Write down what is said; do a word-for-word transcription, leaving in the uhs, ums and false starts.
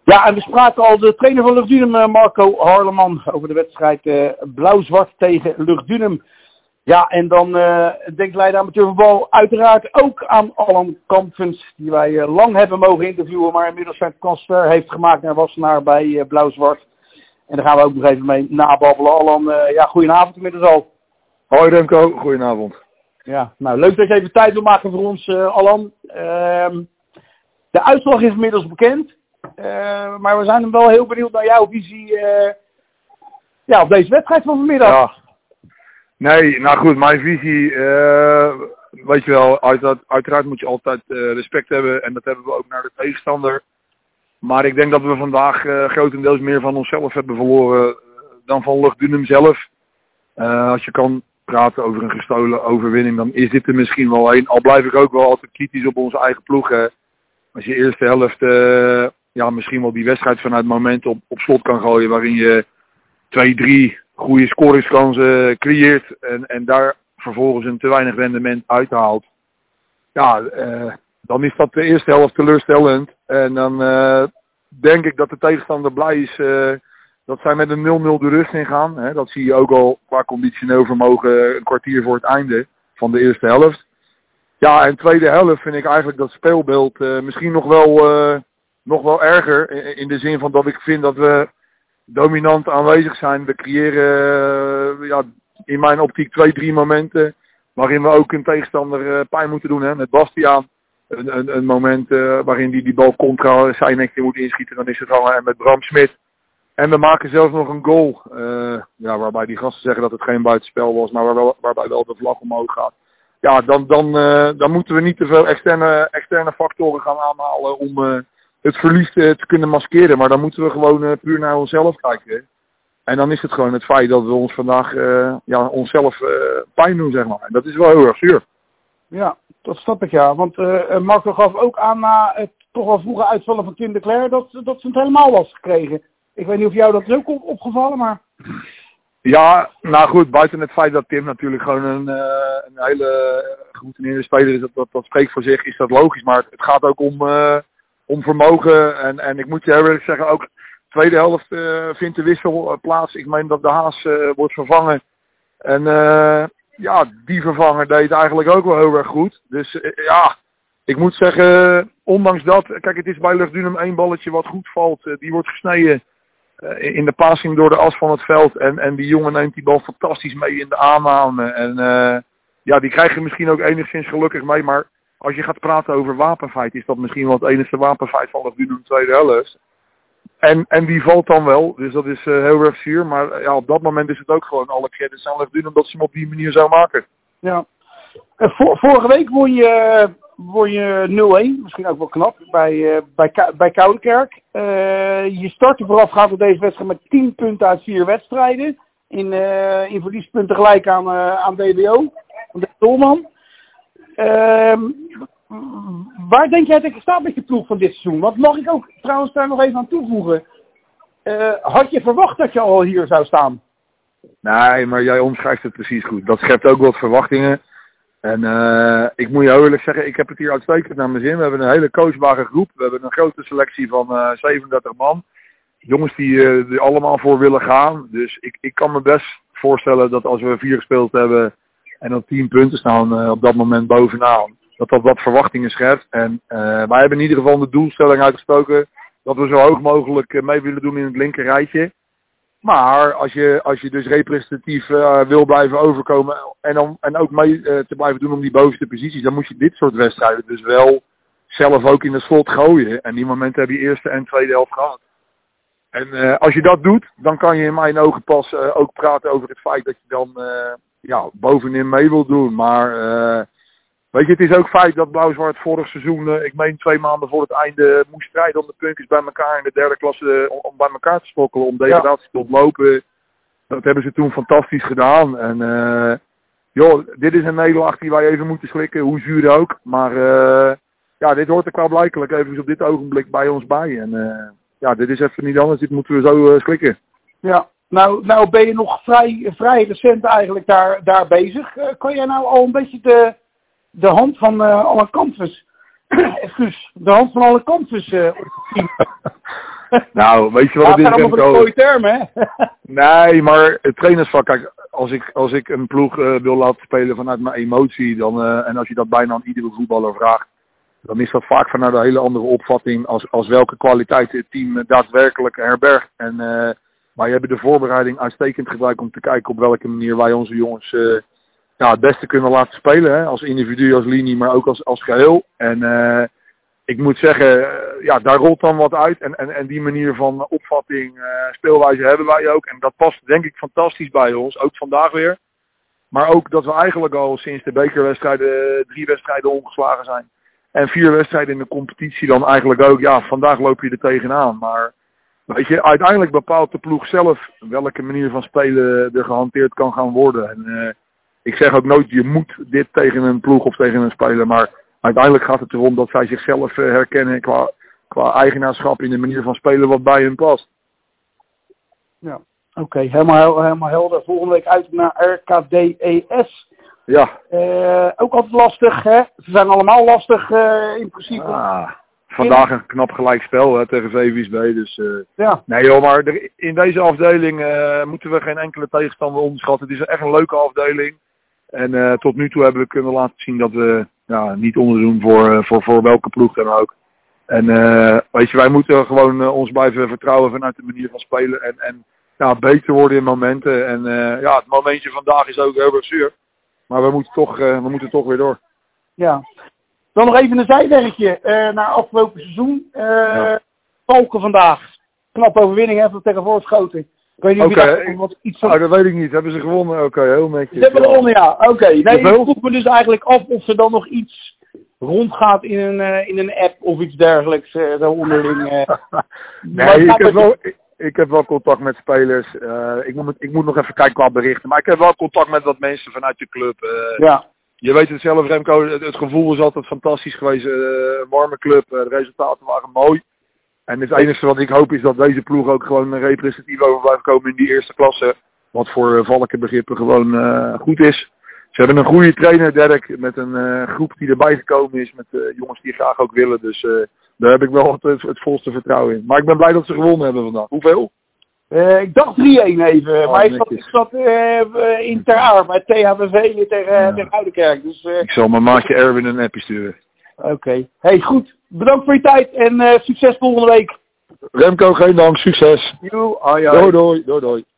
Ja, en we spraken al de trainer van Luchtdunum, Marco Harleman, over de wedstrijd uh, Blauw-Zwart tegen Luchtdunum. Ja, en dan uh, denkt Leiden Amateurvoetbal uiteraard ook aan Allan Kampens, die wij uh, lang hebben mogen interviewen, maar inmiddels zijn transfer heeft gemaakt naar Wassenaar bij uh, Blauw-Zwart. En daar gaan we ook nog even mee nababbelen. Allan, uh, ja, goedenavond inmiddels al. Hoi Remco, goedenavond. Ja, nou leuk dat je even tijd wil maken voor ons, uh, Allan. Uh, de uitslag is inmiddels bekend. Uh, maar we zijn wel heel benieuwd naar jouw visie uh, ja, op deze wedstrijd van vanmiddag. Ja. Nee, nou goed, mijn visie, uh, weet je wel, uit, uiteraard moet je altijd uh, respect hebben en dat hebben we ook naar de tegenstander. Maar ik denk dat we vandaag uh, grotendeels meer van onszelf hebben verloren uh, dan van Luchtdunum zelf. Uh, als je kan praten over een gestolen overwinning, dan is dit er misschien wel een. Al blijf ik ook wel altijd kritisch op onze eigen ploeg. Uh, als je eerste helft... Uh, ja, misschien wel die wedstrijd vanuit moment op, op slot kan gooien, waarin je twee, drie goede scoringskansen creëert en, en daar vervolgens een te weinig rendement uithaalt. Ja, uh, dan is dat de eerste helft teleurstellend. En dan uh, denk ik dat de tegenstander blij is uh, dat zij met een nul nul de rust in gaan. Hè. Dat zie je ook al qua conditioneel vermogen een kwartier voor het einde van de eerste helft. Ja, en tweede helft vind ik eigenlijk dat speelbeeld uh, misschien nog wel... Uh, Nog wel erger, in de zin van dat ik vind dat we dominant aanwezig zijn. We creëren uh, ja, in mijn optiek twee, drie momenten waarin we ook een tegenstander uh, pijn moeten doen. Hè. Met Bastiaan, een, een, een moment uh, waarin die die bal contra zijn nekje moet inschieten, dan is het hangen. En met Bram Smit. En we maken zelfs nog een goal, uh, ja, waarbij die gasten zeggen dat het geen buitenspel was, maar waar wel, waarbij wel de vlag omhoog gaat. Ja, dan, dan, uh, dan moeten we niet te veel externe, externe factoren gaan aanhalen om... Uh, het verlies te, te kunnen maskeren. Maar dan moeten we gewoon uh, puur naar onszelf kijken. En dan is het gewoon het feit dat we ons vandaag uh, ja, onszelf uh, pijn doen, zeg maar. En dat is wel heel erg zuur. Ja, dat snap ik, ja. Want uh, Marco gaf ook aan na het toch wel vroege uitvallen van Tim de Cler dat, dat ze het helemaal was gekregen. Ik weet niet of jou dat is ook op, opgevallen, maar... Ja, nou goed, buiten het feit dat Tim natuurlijk gewoon een, uh, een hele geroutineerde speler is, dat, dat, dat spreekt voor zich, is dat logisch. Maar het gaat ook om... Uh, Om vermogen en, en ik moet je heel eerlijk zeggen, ook de tweede helft uh, vindt de wissel uh, plaats. Ik meen dat de Haas uh, wordt vervangen. En uh, ja, die vervanger deed eigenlijk ook wel heel erg goed. Dus uh, ja, ik moet zeggen, ondanks dat, kijk het is bij Luchtdunum één balletje wat goed valt. Uh, die wordt gesneden uh, in de passing door de as van het veld. En, en die jongen neemt die bal fantastisch mee in de aanname. En uh, ja, die krijgen misschien ook enigszins gelukkig mee, maar... Als je gaat praten over wapenfeit, is dat misschien wel het enige wapenfeit van Luchtdunum tweede helft. En, en die valt dan wel, dus dat is uh, heel erg zuur. Maar ja, op dat moment is het ook gewoon alle credits aan Luchtdunum dat ze hem op die manier zou maken. Ja. Uh, vor, vorige week won je, won je nul een, misschien ook wel knap, bij, uh, bij, bij Koudekerk. Uh, je startte voorafgaand op deze wedstrijd met tien punten uit vier wedstrijden. In, uh, in verliespunten gelijk aan, uh, aan D B O, aan de doelman. Uh, waar denk jij dat je staat met je ploeg van dit seizoen? Want mag ik ook trouwens daar nog even aan toevoegen. Uh, had je verwacht dat je al hier zou staan? Nee, maar jij omschrijft het precies goed. Dat schept ook wat verwachtingen. En uh, ik moet je heel eerlijk zeggen, ik heb het hier uitstekend naar mijn zin. We hebben een hele coachbare groep. We hebben een grote selectie van uh, zevenendertig man. Jongens die uh, er allemaal voor willen gaan. Dus ik, ik kan me best voorstellen dat als we vier gespeeld hebben... En op tien punten staan uh, op dat moment bovenaan. Dat dat wat verwachtingen schept. En uh, wij hebben in ieder geval de doelstelling uitgesproken. Dat we zo hoog mogelijk uh, mee willen doen in het linker rijtje. Maar als je, als je dus representatief uh, wil blijven overkomen. En, dan, en ook mee uh, te blijven doen om die bovenste posities. Dan moet je dit soort wedstrijden dus wel zelf ook in de slot gooien. En die momenten heb je eerste en tweede helft gehad. En uh, als je dat doet. Dan kan je in mijn ogen pas uh, ook praten over het feit dat je dan... Uh, ja, bovenin mee wil doen. Maar uh, weet je, het is ook feit dat Blauw-Zwart vorig seizoen, uh, ik meen twee maanden voor het einde, moest strijden om de puntjes bij elkaar in de derde klasse, uh, om, om bij elkaar te spokkelen, om degradatie te ontlopen. Dat hebben ze toen fantastisch gedaan. En uh, joh, dit is een nederlaag die wij even moeten slikken, hoe zuur ook. Maar uh, ja, dit hoort er qua blijkelijk even op dit ogenblik bij ons bij. En uh, ja, dit is even niet anders, dit moeten we zo uh, slikken. Ja. Nou, nou ben je nog vrij, vrij recent eigenlijk daar, daar bezig. Uh, kan jij nou al een beetje de, de hand van uh, Allan Kampens, excuus, de hand van Allan Kampens uh, opzien? Nou, weet je wat het is, Remco? Ja, het gaat allemaal voor de mooie termen, hè? Nee, maar het trainersvak, kijk, als ik, als ik een ploeg uh, wil laten spelen vanuit mijn emotie, dan, uh, en als je dat bijna aan iedere voetballer vraagt, dan is dat vaak vanuit een hele andere opvatting als, als welke kwaliteiten het team daadwerkelijk herbergt. En uh, wij hebben de voorbereiding uitstekend gebruikt om te kijken op welke manier wij onze jongens uh, ja, het beste kunnen laten spelen. Hè? Als individu, als linie, maar ook als, als geheel. En uh, ik moet zeggen, uh, ja, daar rolt dan wat uit. En, en, en die manier van opvatting, uh, speelwijze hebben wij ook. En dat past denk ik fantastisch bij ons, ook vandaag weer. Maar ook dat we eigenlijk al sinds de bekerwedstrijden drie wedstrijden ongeslagen zijn. En vier wedstrijden in de competitie dan eigenlijk ook. Ja, vandaag loop je er tegenaan. Maar weet je, uiteindelijk bepaalt de ploeg zelf welke manier van spelen er gehanteerd kan gaan worden. En uh, ik zeg ook nooit, je moet dit tegen een ploeg of tegen een speler. Maar uiteindelijk gaat het erom dat zij zichzelf uh, herkennen qua, qua eigenaarschap in de manier van spelen wat bij hun past. Ja, oké. Okay. Helemaal, helemaal helder. Volgende week uit naar R K D E S. Ja. Uh, ook altijd lastig, hè? Ze zijn allemaal lastig uh, in principe. Ah, vandaag een knap gelijkspel hè, tegen V V S B. Dus, uh, ja. Nee joh, maar er, in deze afdeling uh, moeten we geen enkele tegenstander onderschatten. Het is echt een leuke afdeling. En uh, tot nu toe hebben we kunnen laten zien dat we ja, niet onderdoen voor, uh, voor, voor welke ploeg dan ook. En uh, weet je, wij moeten gewoon uh, ons blijven vertrouwen vanuit de manier van spelen. En, en ja, beter worden in momenten. En uh, ja, het momentje vandaag is ook heel erg zuur. Maar we moeten toch, uh, we moeten toch weer door. Ja. Dan nog even een zijwerkje uh, naar afgelopen seizoen. Uh, ja. Valken vandaag. Knap overwinning, hè, van tegen Voorschoten. Ik weet niet of okay. je daar wat iets van... Oh, dat weet ik niet. Hebben ze gewonnen? Oké, okay, heel netjes. Ze hebben ja. gewonnen, ja. Oké. Okay. Nee, ik vroeg me dus eigenlijk af of er dan nog iets rondgaat in een, uh, in een app of iets dergelijks. Uh, zo onderling. Uh. nee, ik heb, wel, ik, ik heb wel contact met spelers. Uh, ik, moet, ik moet nog even kijken qua berichten. Maar ik heb wel contact met wat mensen vanuit de club. Uh, ja. Je weet het zelf, Remco. Het, het gevoel is altijd fantastisch geweest. Uh, een warme club. Uh, de resultaten waren mooi. En het enige wat ik hoop is dat deze ploeg ook gewoon representatief over blijft komen in die eerste klasse. Wat voor uh, valkenbegrippen gewoon uh, goed is. Ze hebben een goede trainer, Dirk, met een uh, groep die erbij gekomen is. Met uh, jongens die graag ook willen. Dus uh, daar heb ik wel het, het, het volste vertrouwen in. Maar ik ben blij dat ze gewonnen hebben vandaag. Hoeveel? Uh, ik dacht drie-een even. Oh, maar ik zat, ik zat uh, in Ter Aar bij T H B V tegen, ja. tegen Oudekerk. Dus, uh, ik zal mijn maatje Erwin een appje sturen. Oké. Okay. Hey, goed. Bedankt voor je tijd en uh, succes volgende week. Remco, geen dank. Succes. Yo, ai, ai. Doei, doei, doei, doei.